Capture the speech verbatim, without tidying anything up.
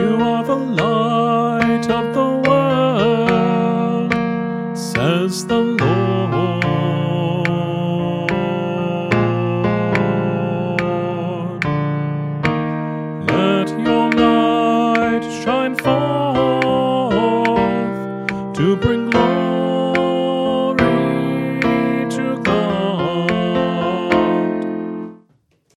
You are the light of the world, says the Lord. Let your light shine forth to bring glory